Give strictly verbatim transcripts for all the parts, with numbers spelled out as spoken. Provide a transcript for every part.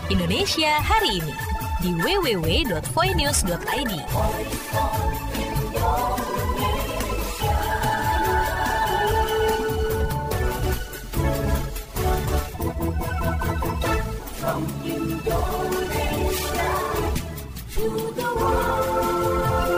Indonesia hari ini di w w w dot voinews dot i d. From Indonesia to the world.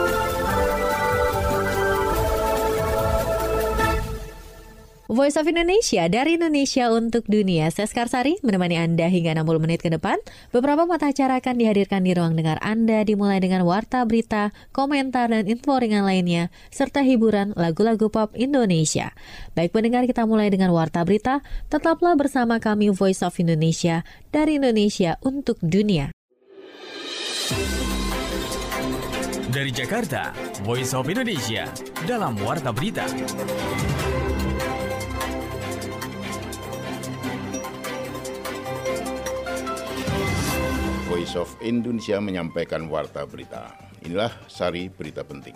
Voice of Indonesia dari Indonesia untuk dunia. Saya Skarsari menemani Anda hingga enam puluh menit ke depan. Beberapa mata acara akan dihadirkan di ruang dengar Anda, dimulai dengan warta berita, komentar, dan info ringan lainnya, serta hiburan lagu-lagu pop Indonesia. Baik pendengar, kita mulai dengan warta berita. Tetaplah bersama kami Voice of Indonesia dari Indonesia untuk dunia. Dari Jakarta, Voice of Indonesia dalam warta berita. Voice of Indonesia menyampaikan warta berita. Inilah sari berita penting.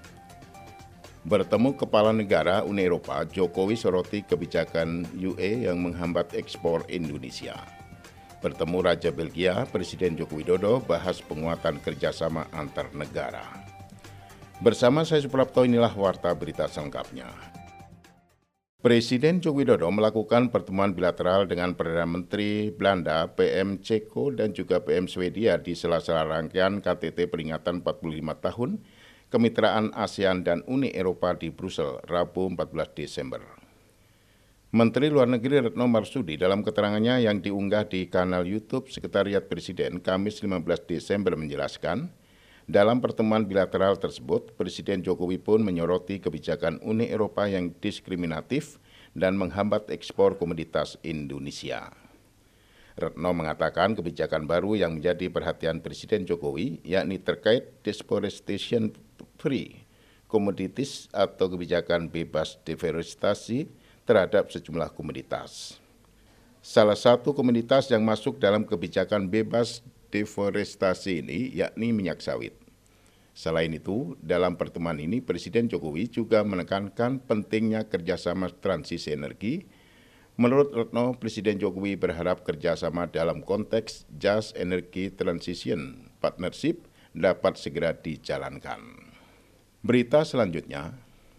Bertemu Kepala Negara Uni Eropa, Jokowi soroti kebijakan U A yang menghambat ekspor Indonesia. Bertemu Raja Belgia, Presiden Joko Widodo bahas penguatan kerjasama antar negara. Bersama saya Suprapto, inilah warta berita selengkapnya. Presiden Joko Widodo melakukan pertemuan bilateral dengan Perdana Menteri Belanda, P M Ceko, dan juga P M Swedia di sela-sela rangkaian K T T peringatan empat puluh lima tahun Kemitraan ASEAN dan Uni Eropa di Brussel, Rabu empat belas Desember. Menteri Luar Negeri Retno Marsudi dalam keterangannya yang diunggah di kanal YouTube Sekretariat Presiden Kamis lima belas Desember menjelaskan, dalam pertemuan bilateral tersebut, Presiden Jokowi pun menyoroti kebijakan Uni Eropa yang diskriminatif dan menghambat ekspor komoditas Indonesia. Retno mengatakan kebijakan baru yang menjadi perhatian Presiden Jokowi, yakni terkait deforestation free commodities atau kebijakan bebas deforestasi terhadap sejumlah komoditas. Salah satu komoditas yang masuk dalam kebijakan bebas deforestasi ini yakni minyak sawit. Selain itu, dalam pertemuan ini Presiden Jokowi juga menekankan pentingnya kerjasama transisi energi. Menurut Retno, Presiden Jokowi berharap kerjasama dalam konteks Just Energy Transition Partnership dapat segera dijalankan. Berita selanjutnya,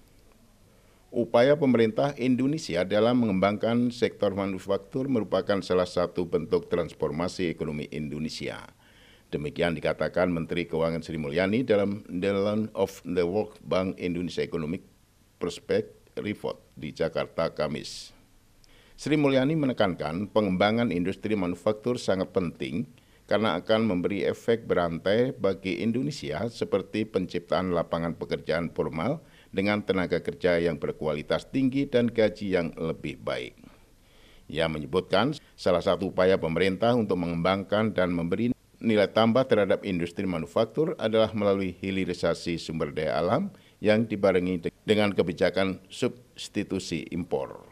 upaya pemerintah Indonesia dalam mengembangkan sektor manufaktur merupakan salah satu bentuk transformasi ekonomi Indonesia. Demikian dikatakan Menteri Keuangan Sri Mulyani dalam The Land of the World Bank Indonesia Economic Prospect Report di Jakarta, Kamis. Sri Mulyani menekankan pengembangan industri manufaktur sangat penting karena akan memberi efek berantai bagi Indonesia seperti penciptaan lapangan pekerjaan formal dengan tenaga kerja yang berkualitas tinggi dan gaji yang lebih baik. Ia menyebutkan salah satu upaya pemerintah untuk mengembangkan dan memberi nilai tambah terhadap industri manufaktur adalah melalui hilirisasi sumber daya alam yang dibarengi dengan kebijakan substitusi impor.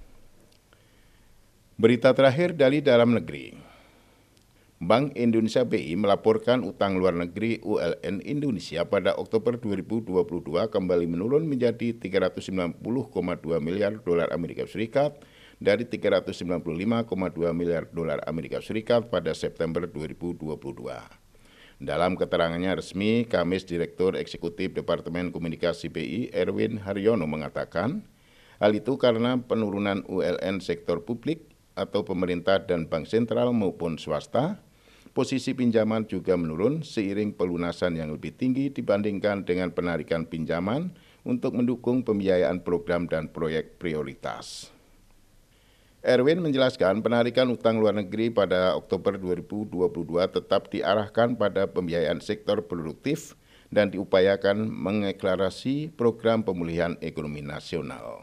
Berita terakhir dari dalam negeri. Bank Indonesia B I melaporkan utang luar negeri U L N Indonesia pada Oktober dua ribu dua puluh dua kembali menurun menjadi tiga ratus sembilan puluh koma dua miliar dolar Amerika Serikat dari tiga ratus sembilan puluh lima koma dua miliar dolar Amerika Serikat pada September dua ribu dua puluh dua. Dalam keterangannya resmi, Kamis Direktur Eksekutif Departemen Komunikasi B I, Erwin Haryono mengatakan, hal itu karena penurunan U L N sektor publik atau pemerintah dan bank sentral maupun swasta. Posisi pinjaman juga menurun seiring pelunasan yang lebih tinggi dibandingkan dengan penarikan pinjaman untuk mendukung pembiayaan program dan proyek prioritas. Erwin menjelaskan penarikan utang luar negeri pada Oktober dua ribu dua puluh dua tetap diarahkan pada pembiayaan sektor produktif dan diupayakan mengeklarasi program pemulihan ekonomi nasional.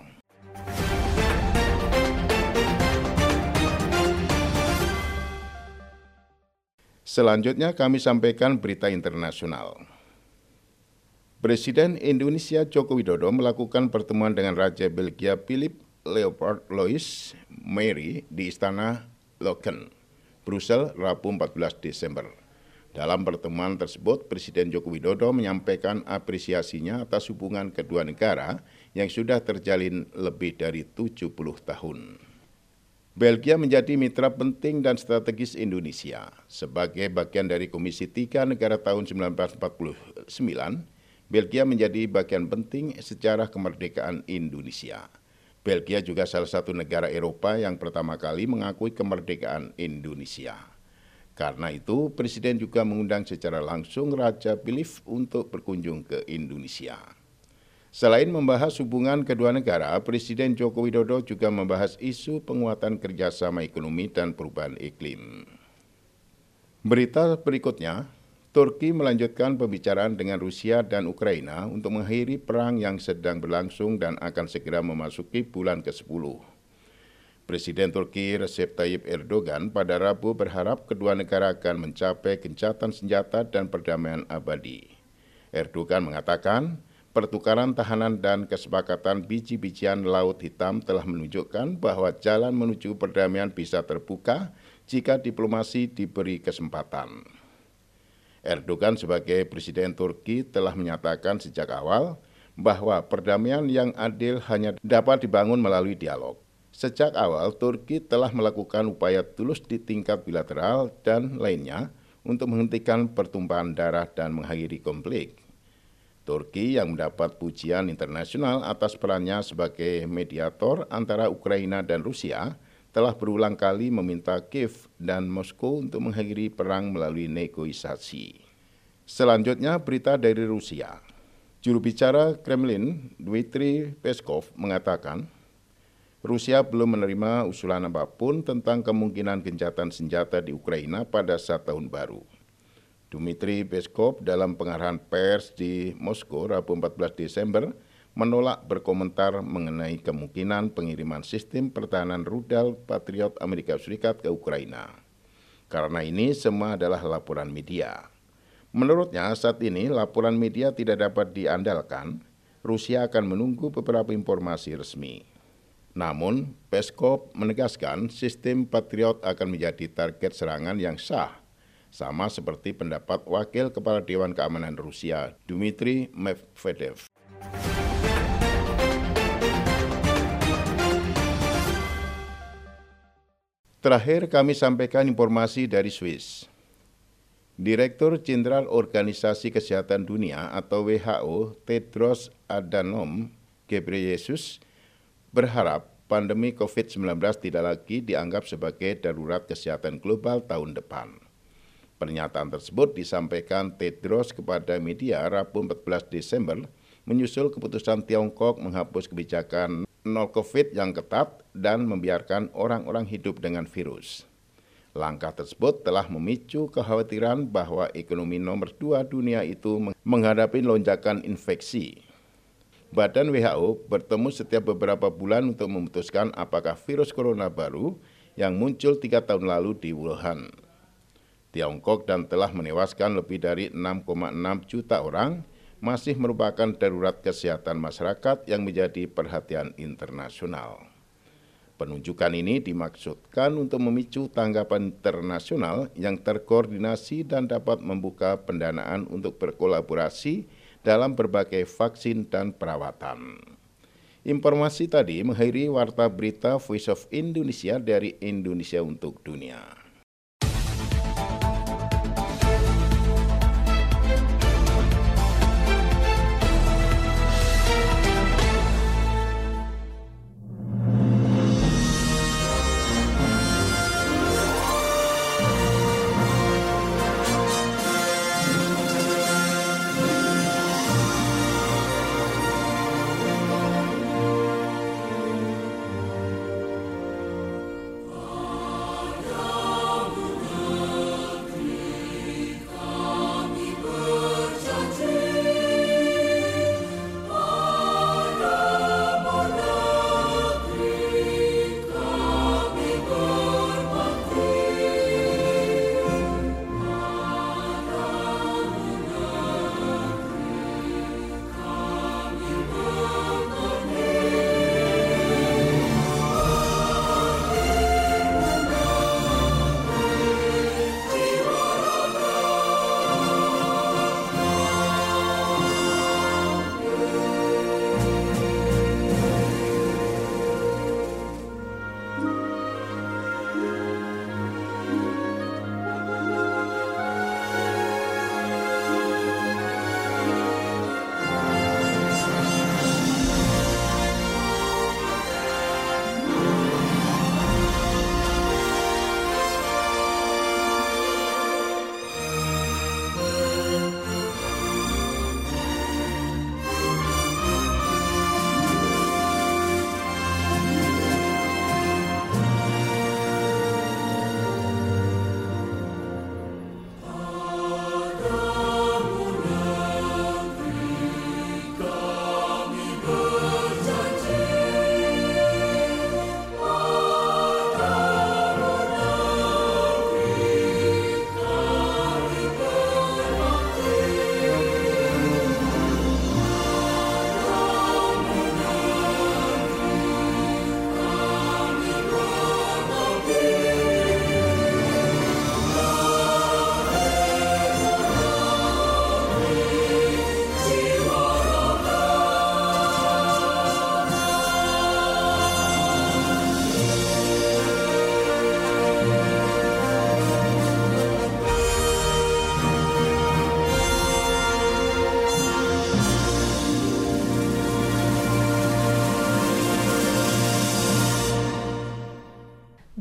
Selanjutnya kami sampaikan berita internasional. Presiden Indonesia Joko Widodo melakukan pertemuan dengan Raja Belgia Philip Leopold Louis Mary di Istana Laken, Brussel, Rabu empat belas Desember. Dalam pertemuan tersebut, Presiden Joko Widodo menyampaikan apresiasinya atas hubungan kedua negara yang sudah terjalin lebih dari tujuh puluh tahun. Belgia menjadi mitra penting dan strategis Indonesia. Sebagai bagian dari Komisi tiga Negara tahun seribu sembilan ratus empat puluh sembilan, Belgia menjadi bagian penting sejarah kemerdekaan Indonesia. Belgia juga salah satu negara Eropa yang pertama kali mengakui kemerdekaan Indonesia. Karena itu, Presiden juga mengundang secara langsung Raja Philippe untuk berkunjung ke Indonesia. Selain membahas hubungan kedua negara, Presiden Joko Widodo juga membahas isu penguatan kerjasama ekonomi dan perubahan iklim. Berita berikutnya, Turki melanjutkan pembicaraan dengan Rusia dan Ukraina untuk mengakhiri perang yang sedang berlangsung dan akan segera memasuki bulan ke sepuluh. Presiden Turki Recep Tayyip Erdogan pada Rabu berharap kedua negara akan mencapai gencatan senjata dan perdamaian abadi. Erdogan mengatakan, pertukaran tahanan dan kesepakatan biji-bijian Laut Hitam telah menunjukkan bahwa jalan menuju perdamaian bisa terbuka jika diplomasi diberi kesempatan. Erdogan sebagai Presiden Turki telah menyatakan sejak awal bahwa perdamaian yang adil hanya dapat dibangun melalui dialog. Sejak awal, Turki telah melakukan upaya tulus di tingkat bilateral dan lainnya untuk menghentikan pertumpahan darah dan mengakhiri konflik. Turki yang mendapat pujian internasional atas perannya sebagai mediator antara Ukraina dan Rusia telah berulang kali meminta Kiev dan Moskow untuk mengakhiri perang melalui negosiasi. Selanjutnya berita dari Rusia. Juru bicara Kremlin, Dmitry Peskov, mengatakan Rusia belum menerima usulan apapun tentang kemungkinan gencatan senjata di Ukraina pada saat tahun baru. Dmitry Peskov dalam pengarahan pers di Moskow Rabu empat belas Desember menolak berkomentar mengenai kemungkinan pengiriman sistem pertahanan rudal Patriot Amerika Serikat ke Ukraina. Karena ini semua adalah laporan media. Menurutnya saat ini laporan media tidak dapat diandalkan, Rusia akan menunggu beberapa informasi resmi. Namun Peskov menegaskan sistem Patriot akan menjadi target serangan yang sah, sama seperti pendapat Wakil Kepala Dewan Keamanan Rusia, Dmitry Medvedev. Terakhir kami sampaikan informasi dari Swiss. Direktur Jenderal Organisasi Kesehatan Dunia atau W H O, Tedros Adhanom Ghebreyesus, berharap pandemi covid sembilan belas tidak lagi dianggap sebagai darurat kesehatan global tahun depan. Pernyataan tersebut disampaikan Tedros kepada media Rabu empat belas Desember menyusul keputusan Tiongkok menghapus kebijakan nol COVID yang ketat dan membiarkan orang-orang hidup dengan virus. Langkah tersebut telah memicu kekhawatiran bahwa ekonomi nomor dua dunia itu menghadapi lonjakan infeksi. Badan W H O bertemu setiap beberapa bulan untuk memutuskan apakah virus corona baru yang muncul tiga tahun lalu di Wuhan. Tiongkok dan telah menewaskan lebih dari enam koma enam juta orang masih merupakan darurat kesehatan masyarakat yang menjadi perhatian internasional. Penunjukan ini dimaksudkan untuk memicu tanggapan internasional yang terkoordinasi dan dapat membuka pendanaan untuk berkolaborasi dalam berbagai vaksin dan perawatan. Informasi tadi mengakhiri Warta Berita Voice of Indonesia dari Indonesia untuk Dunia.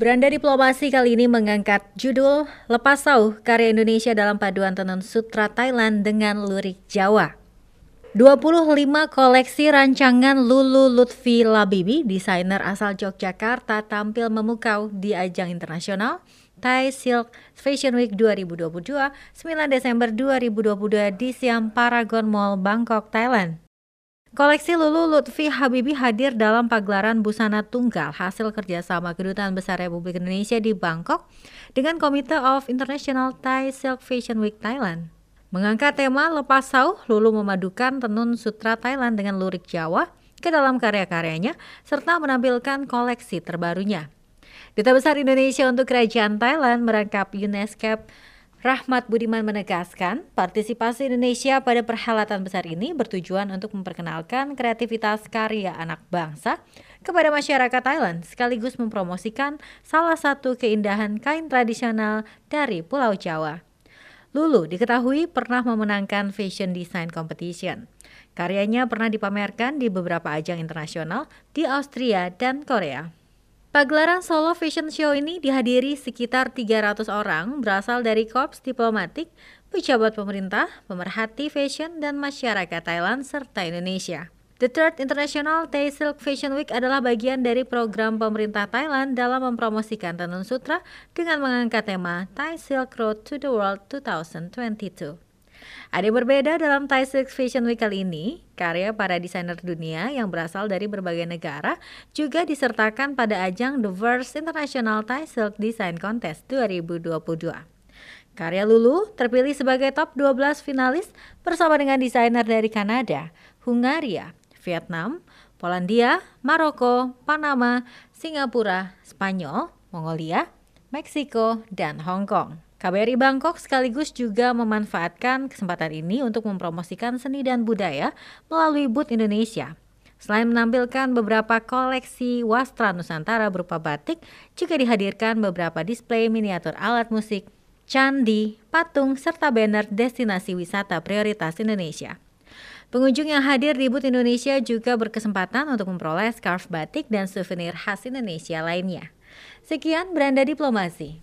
Beranda Diplomasi kali ini mengangkat judul Lepas Sauh Karya Indonesia dalam Paduan Tenun Sutra Thailand dengan Lurik Jawa. dua puluh lima koleksi rancangan Lulu Lutfi Labibi, desainer asal Yogyakarta, tampil memukau di ajang internasional Thai Silk Fashion Week dua ribu dua puluh dua, sembilan Desember dua ribu dua puluh dua di Siam Paragon Mall, Bangkok, Thailand. Koleksi Lulu Lutfi Habibi hadir dalam pagelaran busana tunggal hasil kerjasama Kedutaan Besar Republik Indonesia di Bangkok dengan Komite of International Thai Silk Fashion Week Thailand. Mengangkat tema Lepas Sauh, Lulu memadukan tenun sutra Thailand dengan lurik Jawa ke dalam karya-karyanya serta menampilkan koleksi terbarunya. Duta Besar Indonesia untuk Kerajaan Thailand merangkap UNESCO Rahmat Budiman menegaskan, partisipasi Indonesia pada perhelatan besar ini bertujuan untuk memperkenalkan kreativitas karya anak bangsa kepada masyarakat Thailand, sekaligus mempromosikan salah satu keindahan kain tradisional dari Pulau Jawa. Lulu diketahui pernah memenangkan Fashion Design Competition. Karyanya pernah dipamerkan di beberapa ajang internasional di Austria dan Korea. Pagelaran Solo Fashion Show ini dihadiri sekitar tiga ratus orang berasal dari korps diplomatik, pejabat pemerintah, pemerhati fashion, dan masyarakat Thailand serta Indonesia. The Third International Thai Silk Fashion Week adalah bagian dari program pemerintah Thailand dalam mempromosikan tenun sutra dengan mengangkat tema Thai Silk Road to the World dua ribu dua puluh dua. Ada yang berbeda dalam Thai Silk Fashion Week kali ini, karya para desainer dunia yang berasal dari berbagai negara juga disertakan pada ajang The First International Thai Silk Design Contest dua ribu dua puluh dua. Karya Lulu terpilih sebagai top dua belas finalis bersama dengan desainer dari Kanada, Hungaria, Vietnam, Polandia, Maroko, Panama, Singapura, Spanyol, Mongolia, Meksiko, dan Hong Kong. K B R I Bangkok sekaligus juga memanfaatkan kesempatan ini untuk mempromosikan seni dan budaya melalui booth Indonesia. Selain menampilkan beberapa koleksi wastra Nusantara berupa batik, juga dihadirkan beberapa display miniatur alat musik, candi, patung, serta banner destinasi wisata prioritas Indonesia. Pengunjung yang hadir di booth Indonesia juga berkesempatan untuk memperoleh scarf batik dan souvenir khas Indonesia lainnya. Sekian Beranda Diplomasi.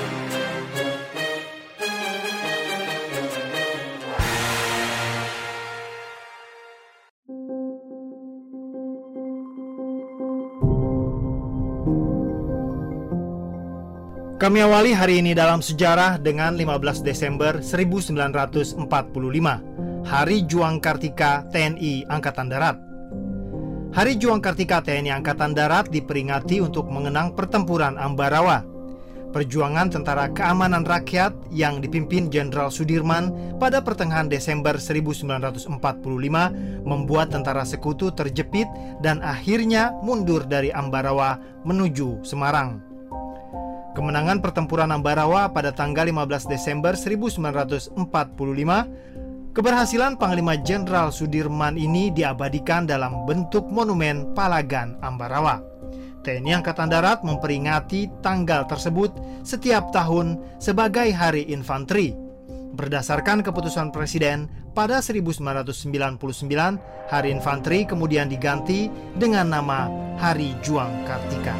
Kami awali hari ini dalam sejarah dengan lima belas Desember seribu sembilan ratus empat puluh lima, Hari Juang Kartika T N I Angkatan Darat. Hari Juang Kartika T N I Angkatan Darat diperingati untuk mengenang pertempuran Ambarawa, perjuangan tentara keamanan rakyat yang dipimpin Jenderal Sudirman pada pertengahan Desember seribu sembilan ratus empat puluh lima membuat tentara sekutu terjepit dan akhirnya mundur dari Ambarawa menuju Semarang. Kemenangan pertempuran Ambarawa pada tanggal lima belas Desember seribu sembilan ratus empat puluh lima, keberhasilan Panglima Jenderal Sudirman ini diabadikan dalam bentuk monumen Palagan Ambarawa. T N I Angkatan Darat memperingati tanggal tersebut setiap tahun sebagai Hari Infanteri. Berdasarkan keputusan Presiden pada seribu sembilan ratus sembilan puluh sembilan, Hari Infanteri kemudian diganti dengan nama Hari Juang Kartika.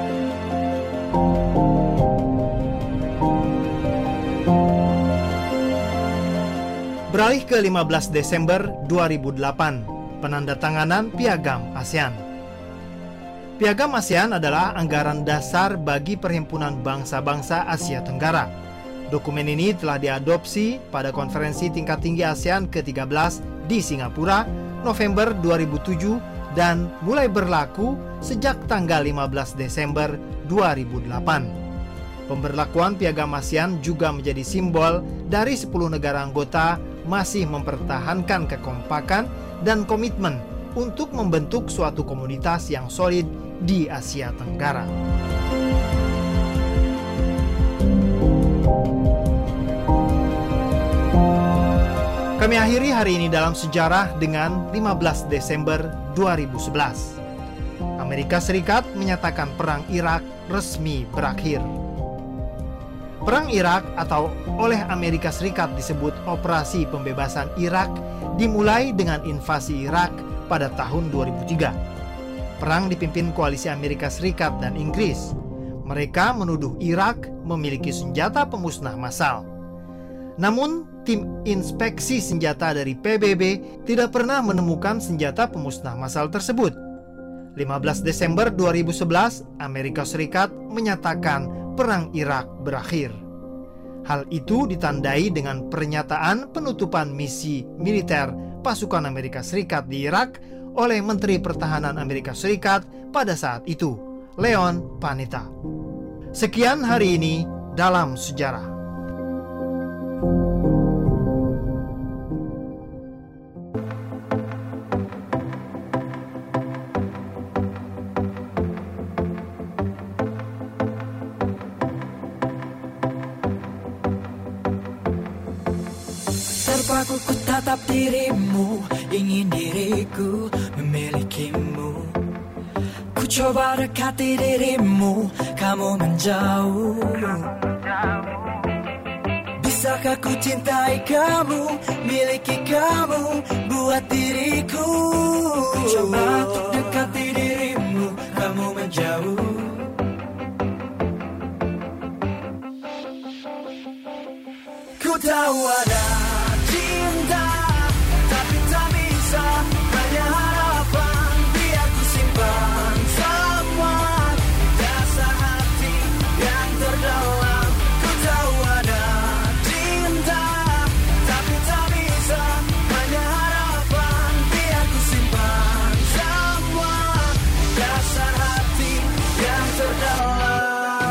Beralih ke lima belas Desember dua ribu delapan, penandatanganan Piagam ASEAN. Piagam ASEAN adalah anggaran dasar bagi Perhimpunan Bangsa-Bangsa Asia Tenggara. Dokumen ini telah diadopsi pada Konferensi Tingkat Tinggi ASEAN ke tiga belas di Singapura, November dua ribu tujuh dan mulai berlaku sejak tanggal lima belas Desember dua ribu delapan. Pemberlakuan Piagam ASEAN juga menjadi simbol dari sepuluh negara anggota masih mempertahankan kekompakan dan komitmen untuk membentuk suatu komunitas yang solid di Asia Tenggara. Kami akhiri hari ini dalam sejarah dengan lima belas Desember dua ribu sebelas. Amerika Serikat menyatakan Perang Irak resmi berakhir. Perang Irak atau oleh Amerika Serikat disebut Operasi Pembebasan Irak dimulai dengan invasi Irak pada tahun dua ribu tiga. Perang dipimpin koalisi Amerika Serikat dan Inggris. Mereka menuduh Irak memiliki senjata pemusnah massal. Namun, tim inspeksi senjata dari P B B tidak pernah menemukan senjata pemusnah massal tersebut. lima belas Desember dua ribu sebelas, Amerika Serikat menyatakan Perang Irak berakhir. Hal itu ditandai dengan pernyataan penutupan misi militer pasukan Amerika Serikat di Irak oleh Menteri Pertahanan Amerika Serikat pada saat itu, Leon Panetta. Sekian hari ini dalam sejarah. Terpaku ku tatap dirimu, ingin diriku memilikimu. Ku coba dekati dirimu, kamu menjauh. Bisakah ku cintai kamu, miliki kamu, buat diriku. Ku coba untuk dekati dirimu, kamu menjauh. Ku tahu ada cinta, tapi tak bisa, hanya harapan. Biar ku simpan semua dasar hati yang terdalam. Ku tahu ada cinta, tapi tak bisa, hanya harapan. Biar ku simpan semua dasar hati yang terdalam.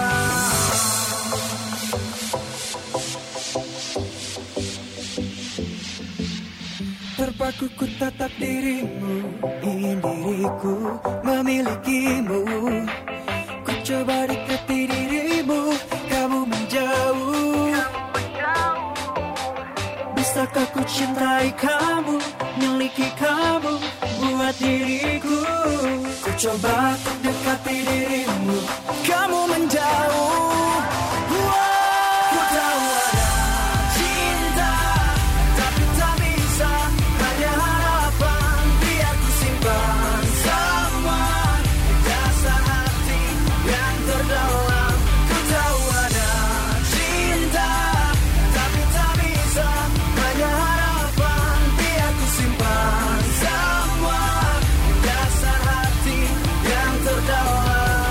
Terpaku ku tatap dirimu, ingin diriku memilikimu. Ku coba dekati dirimu, kamu menjauh. Bisakah ku cintai kamu, miliki kamu, buat diriku. Ku coba untuk dekati dirimu, kamu menjauh. Ku tahu ada cinta, tapi tak bisa, hanya harapan. Biar ku simpan semua dasar hati yang terdalam. Ku tahu ada cinta, tapi tak bisa, hanya harapan. Biar ku simpan semua dasar hati yang terdalam.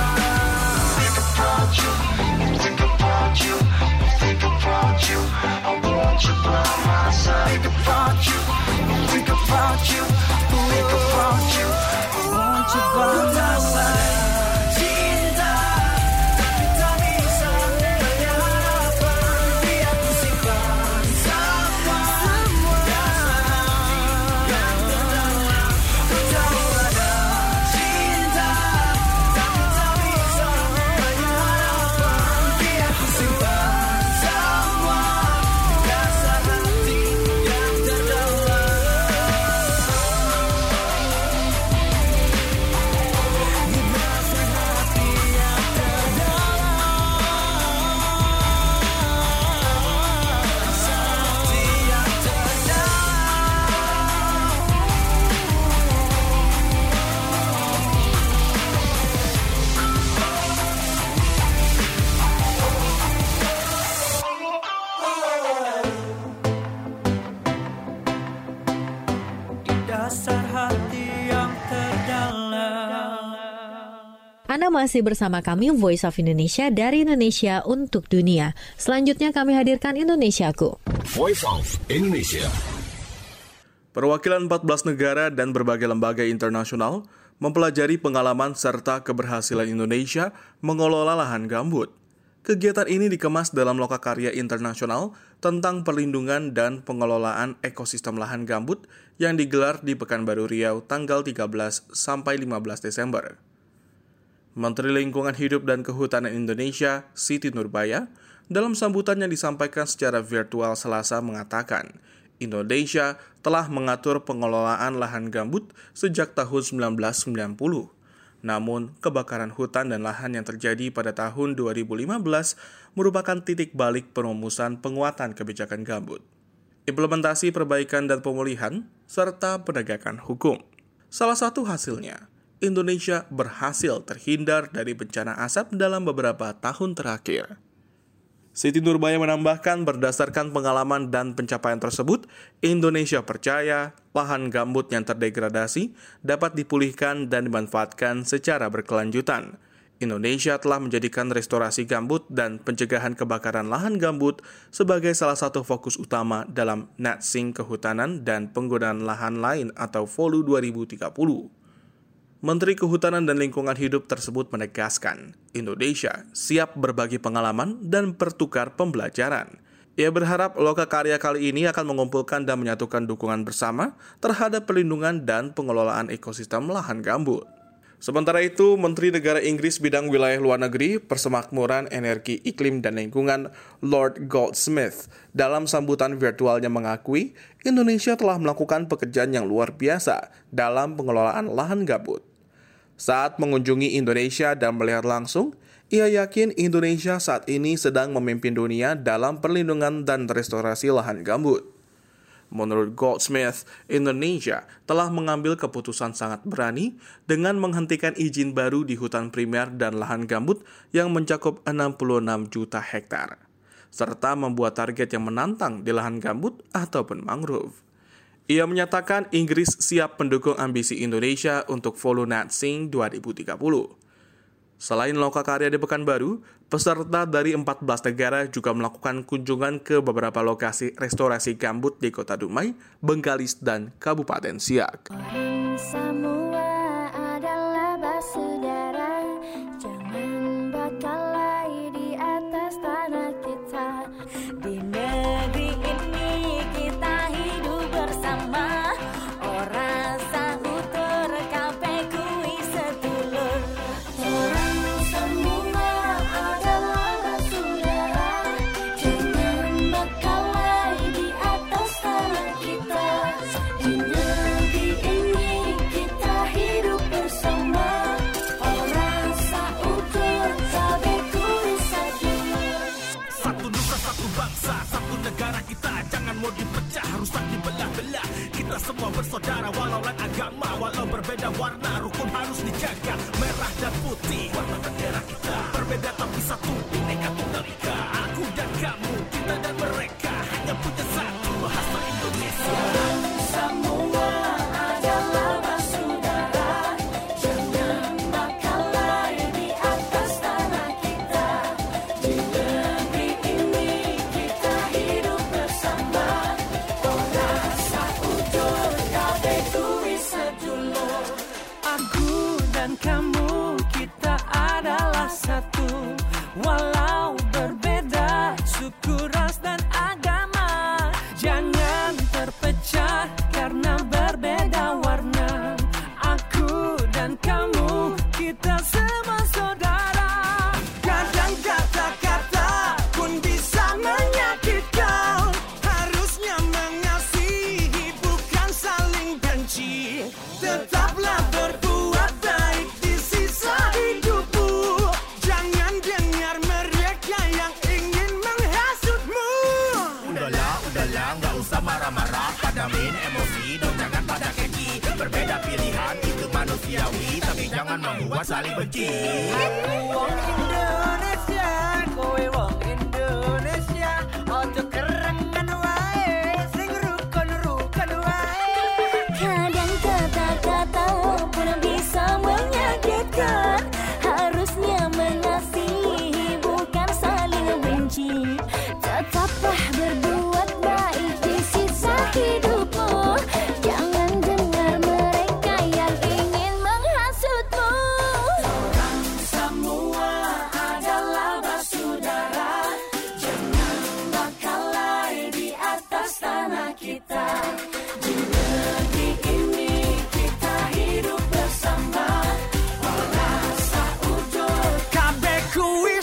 Think about you, think about you, think about you. I want you by my side. Think about you, think about you, think about you. I want you by my side. Cinta, tapi tak bisa, hanya harapan. Biar ku simpan semua dasar hati yang terdalam. Ku tahu ada cinta, tapi tak bisa, hanya harapan. Biar ku simpan semua dasar hati yang terdalam. Dasar hati yang terdalam. Dasar hati yang di dasar hati yang terdalam. Anda masih bersama kami Voice of Indonesia dari Indonesia untuk dunia. Selanjutnya kami hadirkan Indonesiaku. Voice of Indonesia. Perwakilan empat belas negara dan berbagai lembaga internasional mempelajari pengalaman serta keberhasilan Indonesia mengelola lahan gambut. Kegiatan ini dikemas dalam lokakarya internasional tentang perlindungan dan pengelolaan ekosistem lahan gambut yang digelar di Pekanbaru Riau tanggal tiga belas sampai lima belas Desember. Menteri Lingkungan Hidup dan Kehutanan Indonesia, Siti Nurbaya, dalam sambutan yang disampaikan secara virtual Selasa mengatakan, Indonesia telah mengatur pengelolaan lahan gambut sejak tahun seribu sembilan ratus sembilan puluh. Namun, kebakaran hutan dan lahan yang terjadi pada tahun dua ribu lima belas merupakan titik balik perumusan penguatan kebijakan gambut, implementasi perbaikan dan pemulihan, serta penegakan hukum. Salah satu hasilnya, Indonesia berhasil terhindar dari bencana asap dalam beberapa tahun terakhir. Siti Nurbaya menambahkan berdasarkan pengalaman dan pencapaian tersebut, Indonesia percaya lahan gambut yang terdegradasi dapat dipulihkan dan dimanfaatkan secara berkelanjutan. Indonesia telah menjadikan restorasi gambut dan pencegahan kebakaran lahan gambut sebagai salah satu fokus utama dalam Net Sink Kehutanan dan Penggunaan Lahan Lain atau Volu dua ribu tiga puluh. Menteri Kehutanan dan Lingkungan Hidup tersebut menegaskan, Indonesia siap berbagi pengalaman dan bertukar pembelajaran. Ia berharap Lokakarya kali ini akan mengumpulkan dan menyatukan dukungan bersama terhadap perlindungan dan pengelolaan ekosistem lahan gambut. Sementara itu, Menteri Negara Inggris bidang wilayah luar negeri, persemakmuran, energi, iklim, dan lingkungan, Lord Goldsmith, dalam sambutan virtualnya mengakui Indonesia telah melakukan pekerjaan yang luar biasa dalam pengelolaan lahan gambut. Saat mengunjungi Indonesia dan melihat langsung, ia yakin Indonesia saat ini sedang memimpin dunia dalam perlindungan dan restorasi lahan gambut. Menurut Goldsmith, Indonesia telah mengambil keputusan sangat berani dengan menghentikan izin baru di hutan primer dan lahan gambut yang mencakup enam puluh enam juta hektar, serta membuat target yang menantang di lahan gambut ataupun mangrove. Ia menyatakan Inggris siap mendukung ambisi Indonesia untuk Volu Net Sink dua ribu tiga puluh. Selain Lokakarya di Pekanbaru, peserta dari empat belas negara juga melakukan kunjungan ke beberapa lokasi restorasi gambut di Kota Dumai, Bengkalis, dan Kabupaten Siak. Orang semua adalah bersaudara, jangan berkelahi di atas tanah kita. Di negeri ini kita hidup bersama, orang seutuh kabeh kuwi sedulur. Orang semua adalah bersaudara, jangan berkelahi di atas tanah kita. Di negeri ini kita hidup bersama, orang seutuh kabeh kuwi sedulur. Satu nusa, satu bangsa, satu negara kita. Jangan mau dipecah, rusak dibelah-belah. Kita semua bersaudara walau lain agama, walau berbeda warna, rukun harus dijaga. Merah dan putih, warna bendera kita. Berbeda tapi satu, Bhinneka Tunggal Ika. Aku dan kamu, kita dan mereka, hanya punya satu bahasa Indonesia. Semua adalah bersaudara, jangan berkelahi di atas tanah kita. Di negeri ini kita hidup bersama, orang seutuh kabeh kuwi sedulur. Aku dan kamu, kita adalah satu. Walau berbeda suku, ras, dan agama, jangan terpecah karena berbeda warna. Aku dan kamu, kita semua saudara. Kadang kata-kata pun bisa menyakitkan, harusnya mengasihi bukan saling benci. Tetaplah berbuat baik di sisa hidupmu, jangan dengar mereka yang ingin menghasutmu. Udahlah, udahlah, nggak usah marah-marah. Padamin emosi dong, jangan pada keki. Berbeda pilihan itu manusiawi, tapi jangan membuat saling benci. Aku wong Indonesia, kowe wong Indonesia, ojo kerengan wae, sing rukun-rukun wae. Kadang kata-kata pun bisa menyakitkan, harusnya mengasihi bukan saling benci. Tetaplah berbuat baik di sisa hidupmu, jangan dengar mereka yang ingin menghasutmu. Orang semua adalah bersaudara, jangan berkelahi di atas tanah kita. Di negeri ini kita hidup bersama, orang seutuh Kabeh kuwi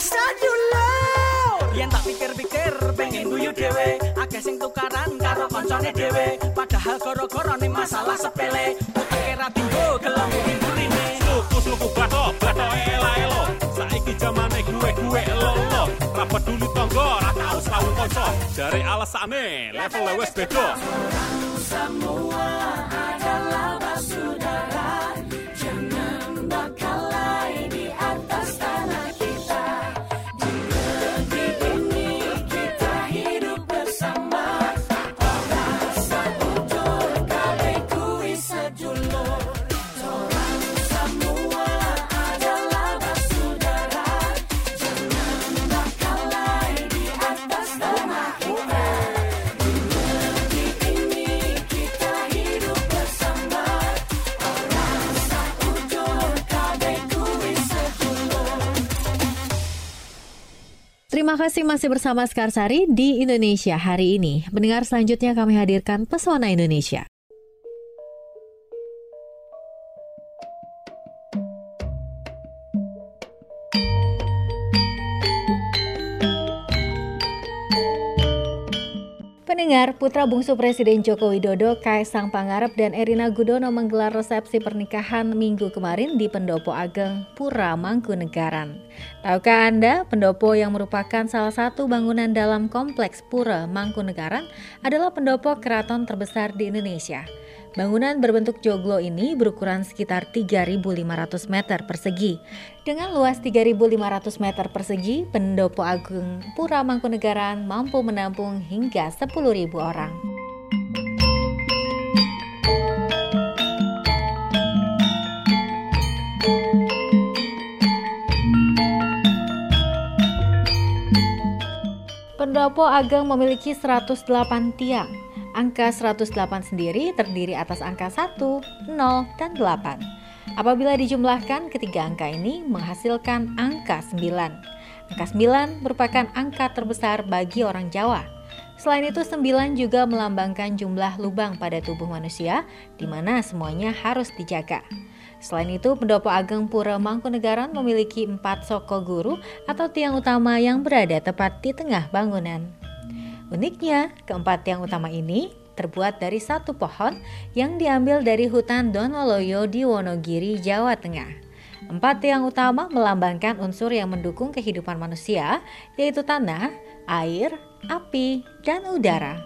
sedulur. Yen tak pikir-pikir pengen guyu dhewe, akeh sing tukaran karo koncone dhewe, padahal gara-garane masalah sepele. Uteke ra tinggo gelem burine. Suku-suku bato, bato ela-elo. Saiki zamane gue-gue lolo. Ra peduli tangga, ra tau sawung kanca. Jare alasane level wis beda. semua adalah bersaudara, jangan Terima kasih masih bersama Skarsari di Indonesia hari ini. Pendengar, selanjutnya kami hadirkan Pesona Indonesia. Pendengar, putra bungsu Presiden Joko Widodo, Kaisang Pangarep dan Erina Gudono menggelar resepsi pernikahan minggu kemarin di Pendopo Ageng, Pura Mangkunegaran. Tahukah Anda, pendopo yang merupakan salah satu bangunan dalam kompleks Pura Mangkunegaran adalah pendopo keraton terbesar di Indonesia. Bangunan berbentuk joglo ini berukuran sekitar tiga ribu lima ratus meter persegi. Dengan luas tiga ribu lima ratus meter persegi, Pendopo Agung Pura Mangkunegaran mampu menampung hingga sepuluh ribu orang. Pendopo Ageng memiliki seratus delapan tiang. Angka seratus delapan sendiri terdiri atas angka satu, nol, dan delapan. Apabila dijumlahkan, ketiga angka ini menghasilkan angka sembilan. Angka sembilan merupakan angka terbesar bagi orang Jawa. Selain itu, sembilan juga melambangkan jumlah lubang pada tubuh manusia, di mana semuanya harus dijaga. Selain itu, Pendopo Ageng Pura Mangkunegaran memiliki empat soko guru atau tiang utama yang berada tepat di tengah bangunan. Uniknya, keempat tiang utama ini terbuat dari satu pohon yang diambil dari hutan Donoloyo di Wonogiri, Jawa Tengah. Empat tiang utama melambangkan unsur yang mendukung kehidupan manusia, yaitu tanah, air, api, dan udara.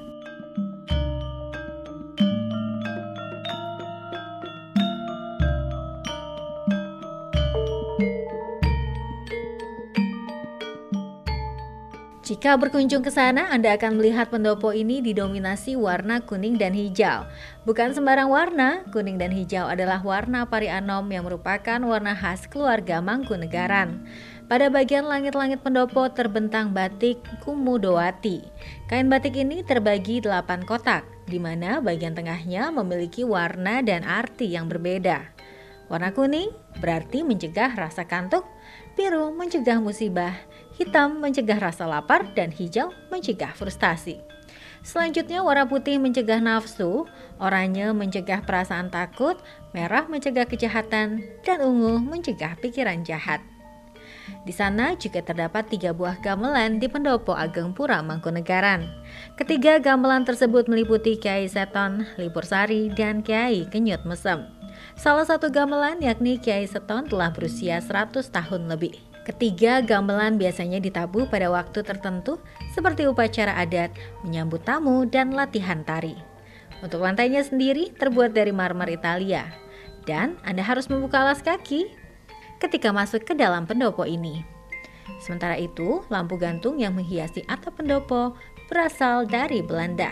Jika berkunjung ke sana, Anda akan melihat pendopo ini didominasi warna kuning dan hijau. Bukan sembarang warna, kuning dan hijau adalah warna parianom yang merupakan warna khas keluarga Mangkunegaran. Pada bagian langit-langit pendopo terbentang batik Kumudowati. Kain batik ini terbagi delapan kotak, di mana bagian tengahnya memiliki warna dan arti yang berbeda. Warna kuning berarti mencegah rasa kantuk, biru mencegah musibah, hitam mencegah rasa lapar, dan hijau mencegah frustasi. Selanjutnya warna putih mencegah nafsu, oranye mencegah perasaan takut, merah mencegah kejahatan, dan ungu mencegah pikiran jahat. Di sana juga terdapat tiga buah gamelan di Pendopo Ageng Pura Mangkunegaran. Ketiga gamelan tersebut meliputi Kiai Seton, Lipursari, dan Kiai Kenyut Mesem. Salah satu gamelan yakni Kiai Seton telah berusia seratus tahun lebih. Ketiga gamelan biasanya ditabuh pada waktu tertentu seperti upacara adat, menyambut tamu, dan latihan tari. Untuk lantainya sendiri terbuat dari marmer Italia. Dan Anda harus membuka alas kaki ketika masuk ke dalam pendopo ini. Sementara itu, lampu gantung yang menghiasi atap pendopo berasal dari Belanda.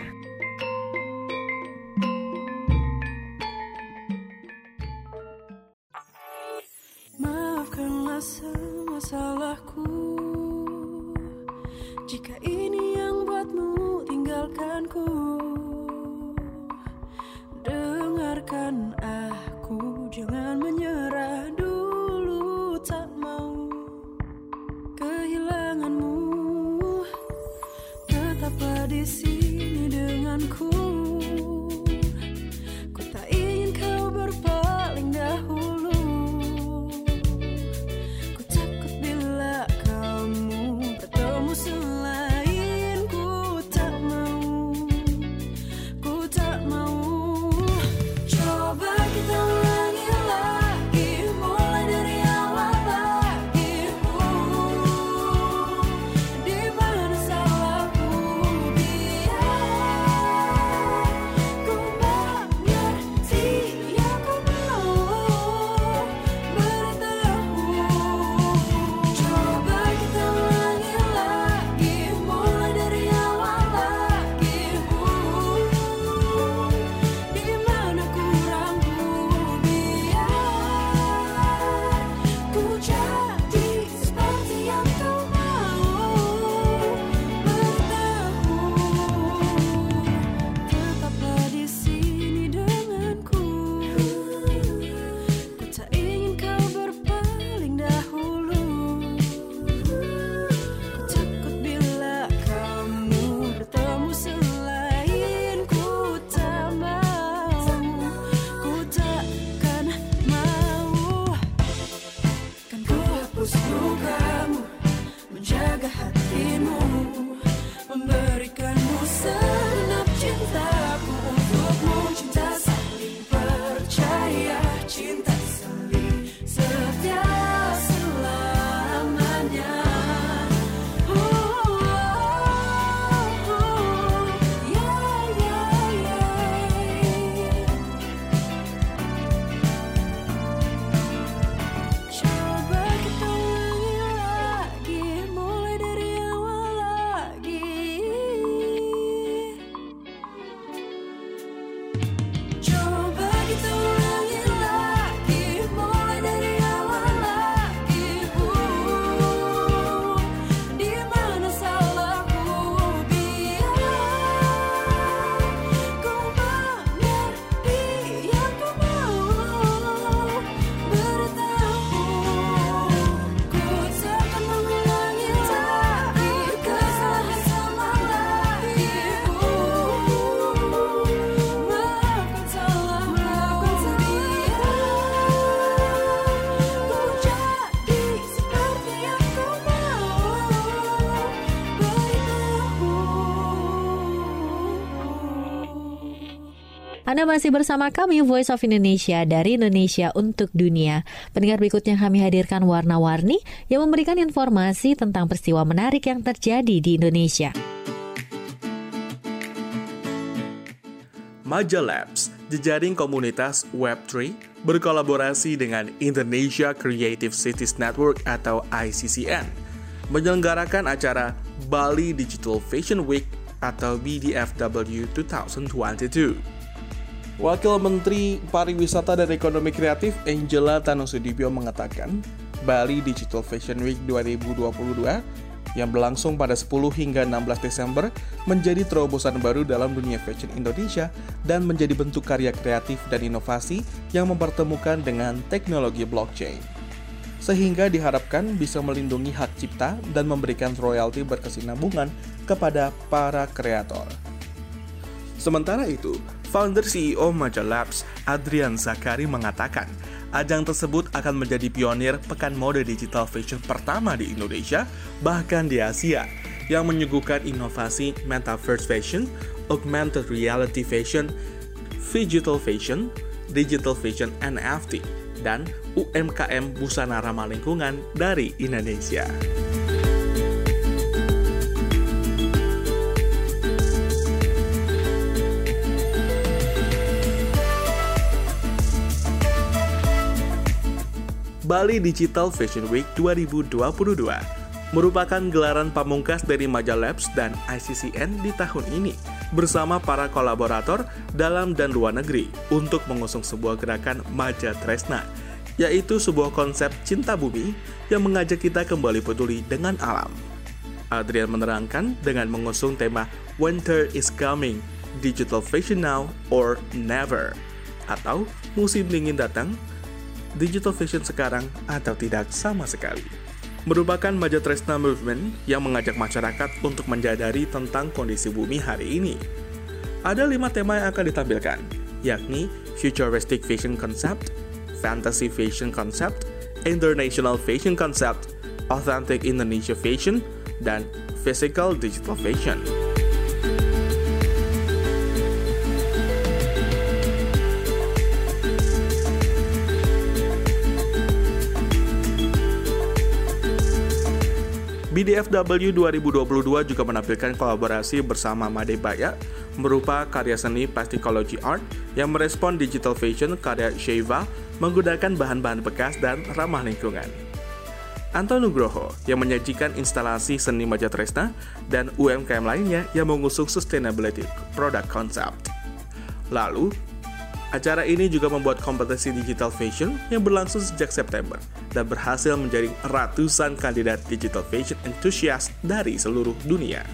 Maafkanlah semua salahku, jika ini yang buatmu tinggalkanku. Dengarkan aku, jangan menyerah dulu, tak mau kehilanganmu. Tetaplah di sini denganku, ku tak ingin kau berpaling dahulu. Ku takut bila kamu bertemu selainku, tak mau, ku tak mau. Coba kita ulangi lagi, mulai dari awal lagi. uh, Di mana salahku, biar ku mengerti, ya ku Anda masih bersama kami Voice of Indonesia dari Indonesia untuk Dunia. Pendengar, berikutnya kami hadirkan warna-warni yang memberikan informasi tentang peristiwa menarik yang terjadi di Indonesia. Maja Labs, jejaring komunitas web tiga, berkolaborasi dengan Indonesia Creative Cities Network atau I C C N, menyelenggarakan acara Bali Digital Fashion Week atau B D F W dua ribu dua puluh dua. Wakil Menteri Pariwisata dan Ekonomi Kreatif Angela Tanusudibyo mengatakan, Bali Digital Fashion Week dua ribu dua puluh dua yang berlangsung pada sepuluh hingga enam belas Desember menjadi terobosan baru dalam dunia fashion Indonesia dan menjadi bentuk karya kreatif dan inovasi yang mempertemukan dengan teknologi blockchain. Sehingga diharapkan bisa melindungi hak cipta dan memberikan royalti berkesinambungan kepada para kreator. Sementara itu, founder C E O Maja Labs, Adrian Zakari mengatakan, ajang tersebut akan menjadi pionir pekan mode digital fashion pertama di Indonesia, bahkan di Asia, yang menyuguhkan inovasi metaverse fashion, augmented reality fashion, digital fashion, digital fashion N F T, dan U M K M busana ramah lingkungan dari Indonesia. Bali Digital Fashion Week dua ribu dua puluh dua merupakan gelaran pamungkas dari Maja Labs dan I C C N di tahun ini bersama para kolaborator dalam dan luar negeri untuk mengusung sebuah gerakan Maja Tresna, yaitu sebuah konsep cinta bumi yang mengajak kita kembali peduli dengan alam. Adrian menerangkan dengan mengusung tema Winter is Coming, Digital Fashion Now or Never, atau musim dingin datang, digital fashion sekarang atau tidak sama sekali. Merupakan Maja Tresna Movement yang mengajak masyarakat untuk menjadari tentang kondisi bumi hari ini. Ada lima tema yang akan ditampilkan, yakni Futuristic Fashion Concept, Fantasy Fashion Concept, International Fashion Concept, Authentic Indonesia Fashion, dan Physical Digital Fashion. B D F W dua ribu dua puluh dua juga menampilkan kolaborasi bersama Madebaya, berupa karya seni plasticology art yang merespon digital fashion karya Sheva menggunakan bahan-bahan bekas dan ramah lingkungan. Anto Nugroho yang menyajikan instalasi seni Maja Tresna dan U M K M lainnya yang mengusung sustainability product concept. Lalu, acara ini juga membuat kompetisi digital fashion yang berlangsung sejak September dan berhasil menjaring ratusan kandidat digital fashion enthusiast dari seluruh dunia.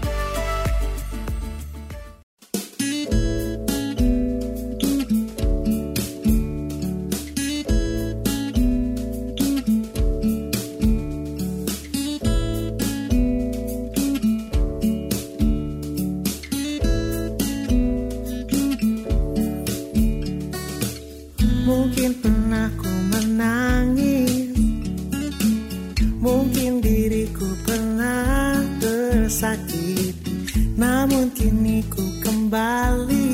Mungkin pernah ku menangis, mungkin diriku pernah tersakiti, namun kini ku kembali.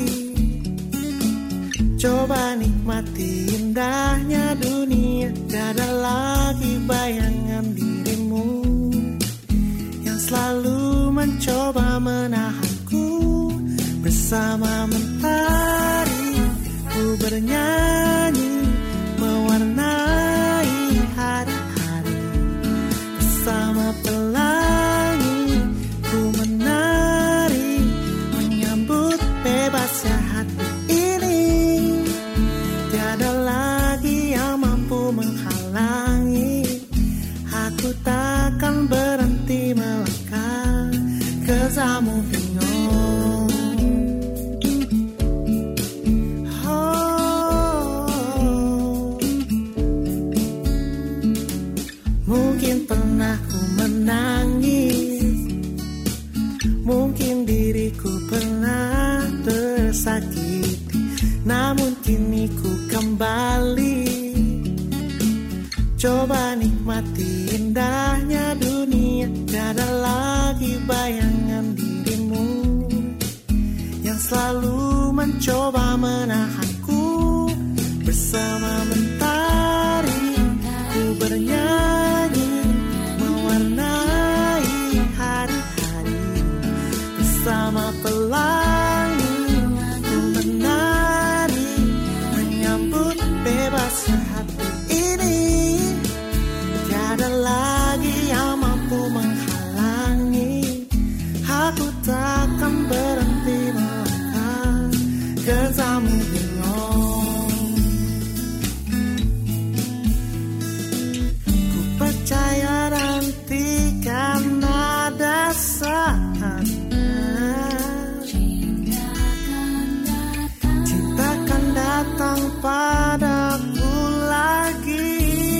Coba nikmati indahnya dunia, tiada lagi bayangan dirimu yang selalu mencoba menahanku. Bersama mentari ku bernyanyi, mewarnai hari-hari. Bersama pelangi ku menari, menyambut bebasnya hati ini. Tiada lagi yang mampu menghalangi, aku takkan berhenti melangkah ke zamu bingung. Mungkin pernah ku menangis, mungkin diriku pernah tersakiti, namun kini ku kembali. Coba nikmati indahnya dunia, tiada lagi bayangan dirimu yang selalu mencoba men Bersama pelangi ku menari menyambut bebas hati ini. Tiada lagi yang mampu menghalangi. Aku takkan berhenti melangkah ke Zamudinong. Ku percaya nantikan ada saatnya cinta akan datang padaku lagi.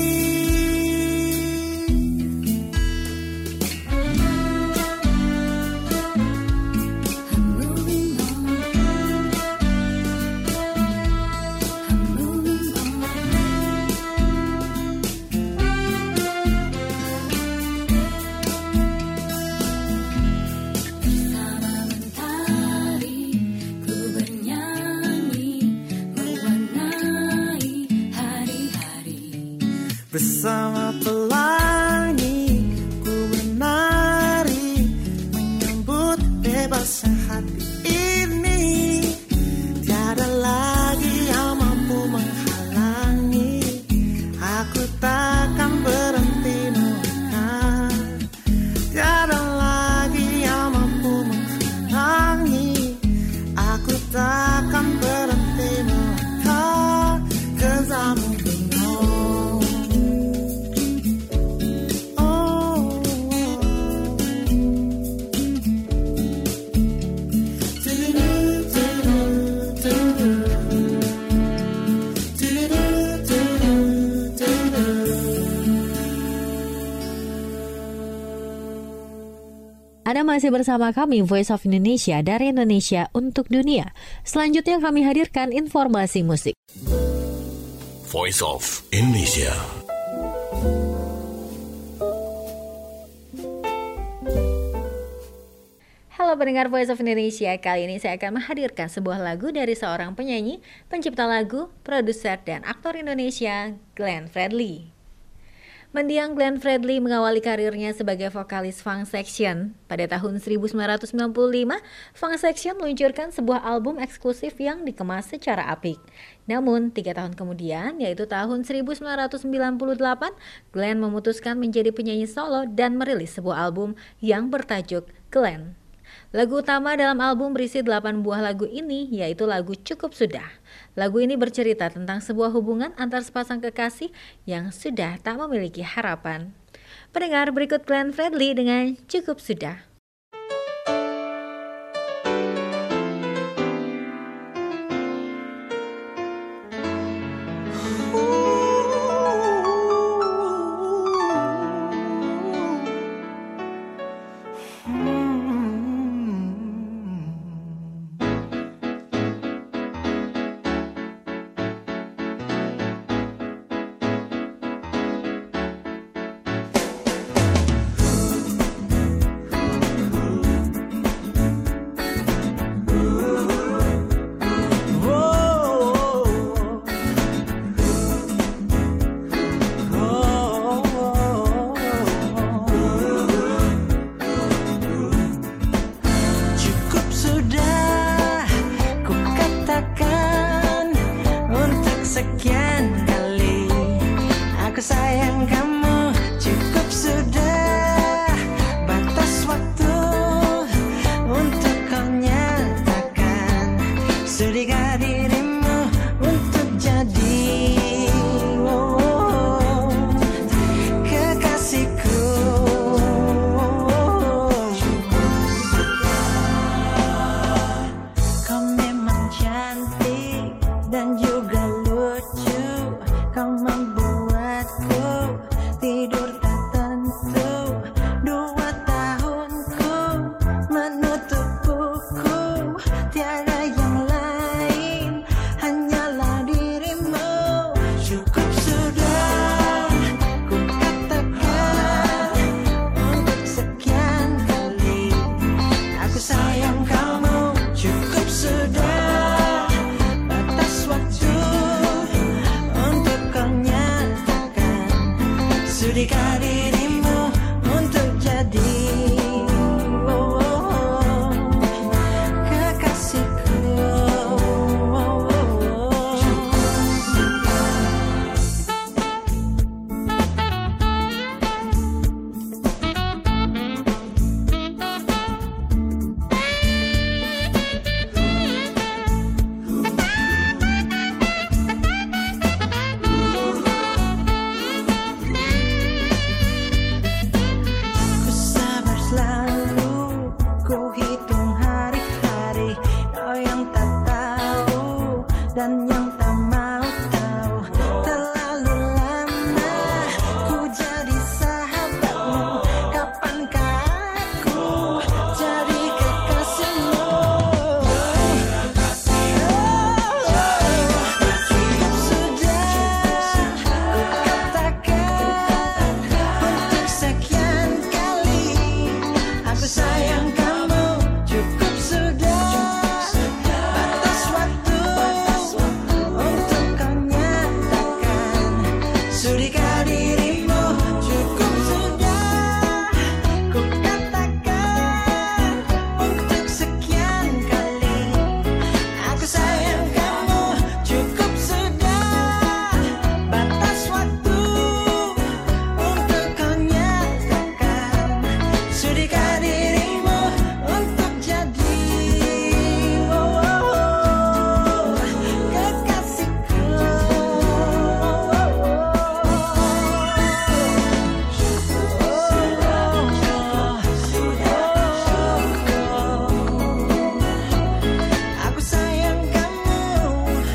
Bersama pelangi ku menari menyambut bebas hati ini. Tiada lagi yang mampu menghalangi. Aku takkan berhenti melangkah. Tiada lagi yang mampu menghalangi. Aku takkan berhenti melangkah ke Zamudinong. Anda masih bersama kami Voice of Indonesia dari Indonesia untuk Dunia. Selanjutnya kami hadirkan informasi musik. Voice of Indonesia. Halo pendengar Voice of Indonesia, kali ini saya akan menghadirkan sebuah lagu dari seorang penyanyi, pencipta lagu, produser, dan aktor Indonesia, Glenn Fredly. Mendiang Glenn Fredly mengawali karirnya sebagai vokalis Funk Section. Pada tahun seribu sembilan ratus sembilan puluh lima, Funk Section meluncurkan sebuah album eksklusif yang dikemas secara apik. Namun, tiga tahun kemudian, yaitu tahun seribu sembilan ratus sembilan puluh delapan, Glenn memutuskan menjadi penyanyi solo dan merilis sebuah album yang bertajuk Glenn. Lagu utama dalam album berisi delapan buah lagu ini, yaitu lagu Cukup Sudah. Lagu ini bercerita tentang sebuah hubungan antar sepasang kekasih yang sudah tak memiliki harapan. Pendengar, berikut Glenn Fredly dengan Cukup Sudah. dirimu untuk jadi oh, oh, oh. dan yang tak mau tahu. Terlalu lama ku jadi sahabatmu, kapankah aku jadi kekasihmu? Cukup sudah ku katakan untuk sekian kali, aku sayang kamu. Cukup sudah batas waktu untuk kau nyatakan sudikah dirimu. Cukup sudah ku katakan untuk sekian kali, aku sayang kamu. Cukup sudah batas waktu untuk kau nyatakan sudikah dirimu untuk jadi oh, oh, kekasihku. Aku sayang kamu.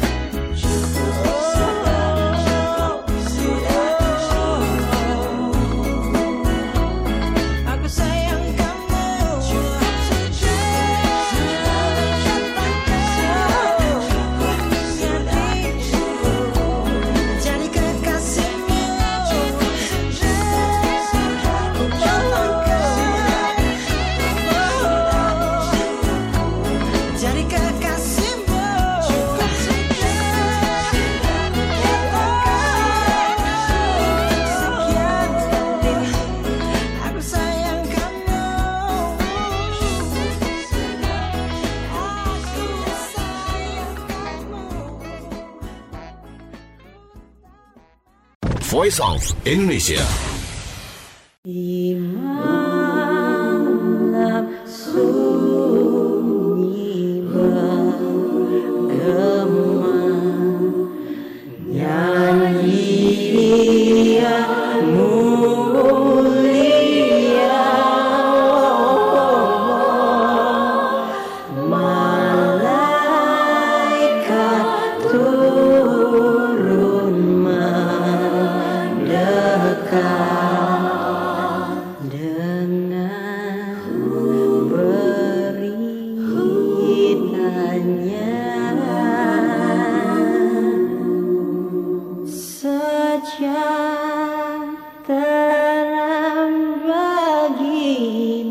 Aku sayang kamu. Cukup jadi kekasihmu. Jadi kekasihmu. Sekian kali aku sayang kamu. Aku sayang kamu. Voice of Indonesia. Di malam sunyi bergema, nyanyi yang mulia, malaikat turun mendekat dengan beritanya. Sejahtera bagi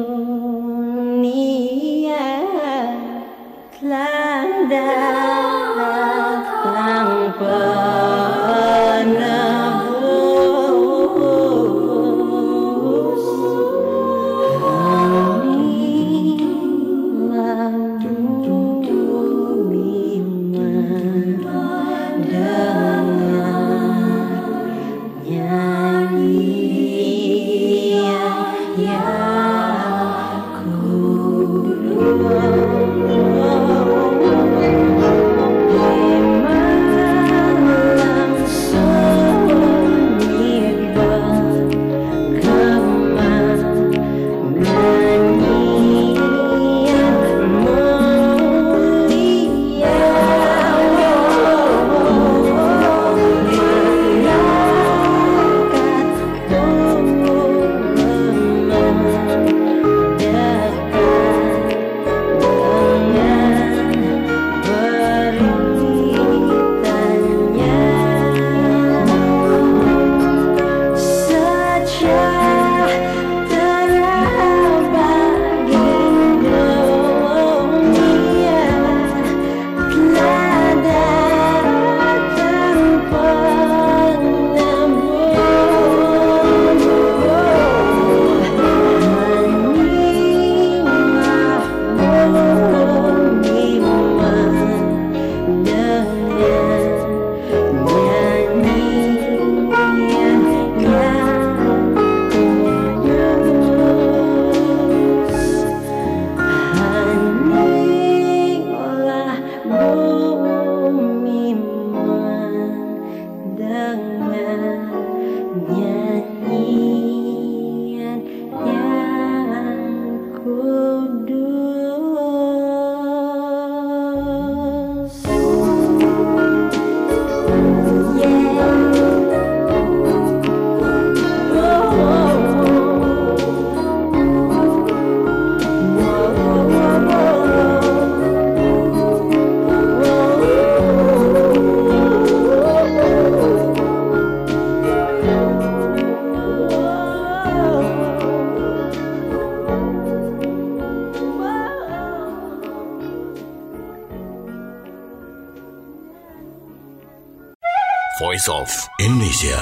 dunia telah datang penebus. Inilah bumi mendengar nyanyian yang ku Voice of Indonesia.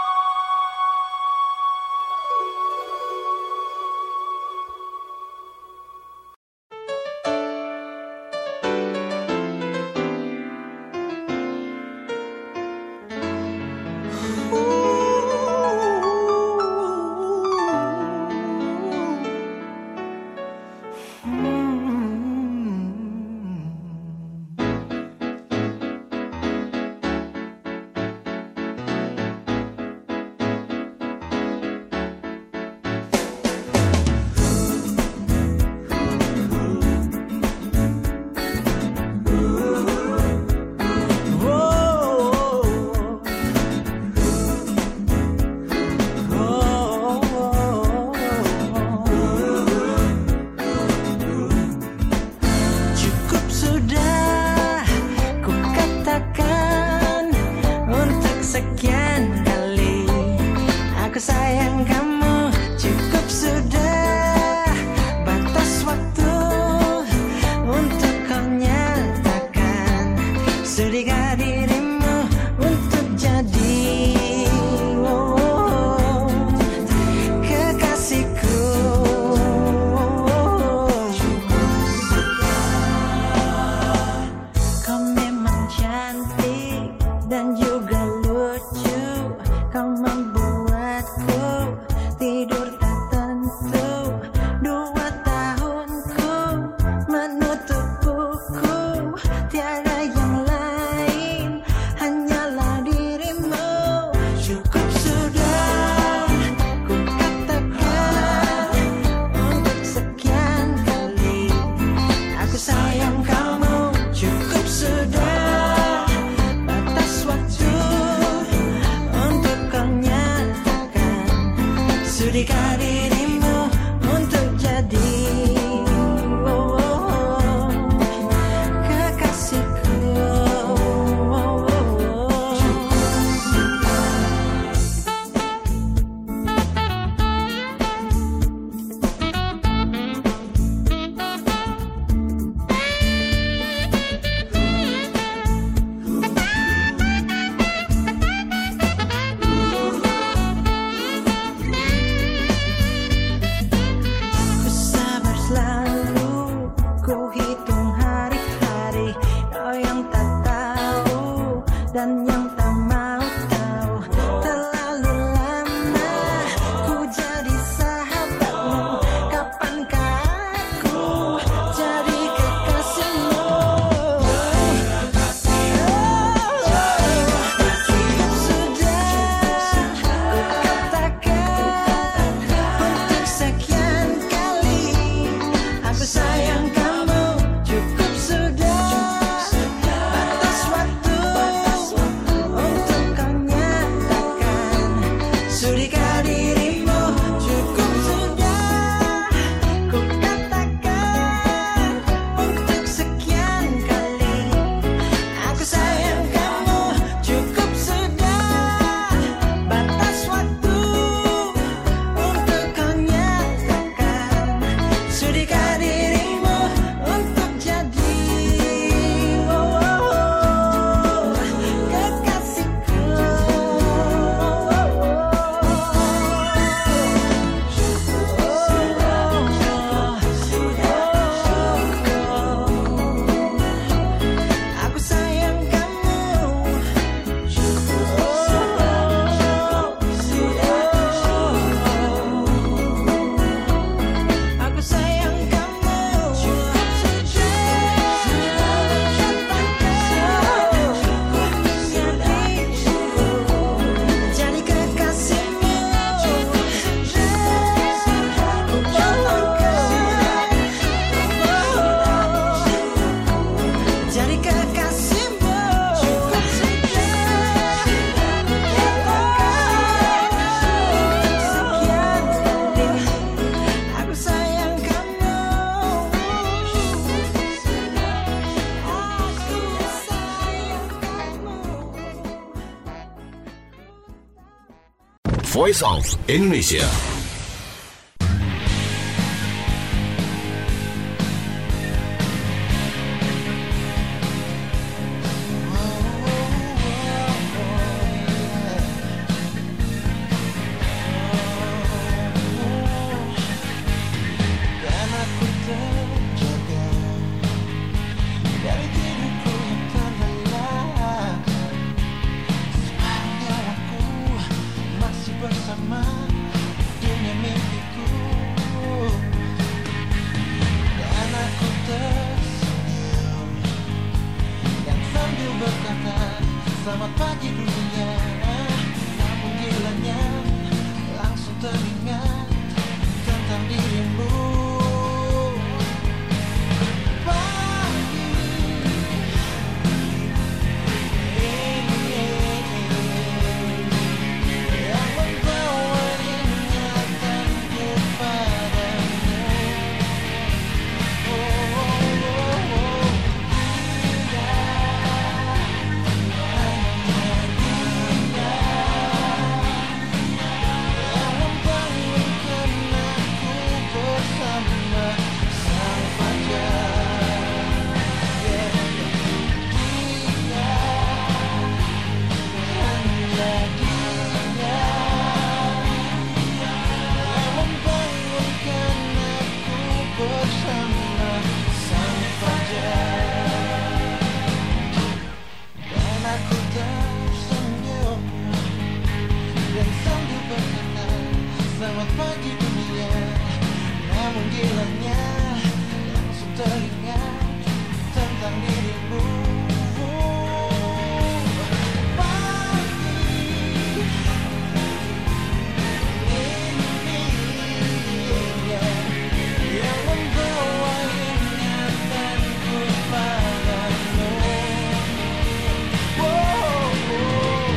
Voice of Indonesia. Selamat pagi dunia, namun gilanya langsung teringat tentang dirimu. Pagi ini yang membawa ingatanku padamu. Oh, oh, oh, oh. Selamat pagi dunia, namun gilanya langsung teringat tentang dirimu. Pagi ini yang membawa ingatanku padamu. Oh, oh.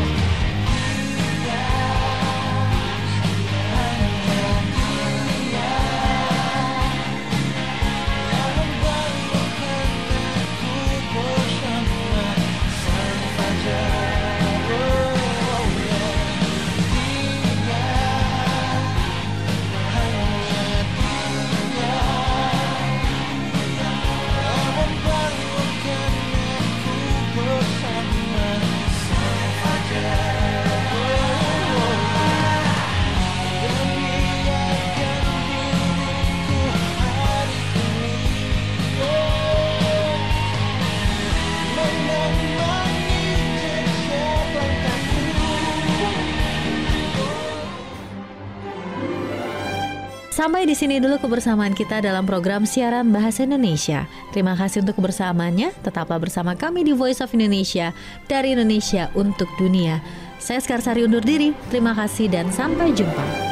Sampai di sini dulu kebersamaan kita dalam program siaran Bahasa Indonesia. Terima kasih untuk kebersamaannya. Tetaplah bersama kami di Voice of Indonesia, dari Indonesia untuk dunia. Saya Skarsari undur diri. Terima kasih dan sampai jumpa.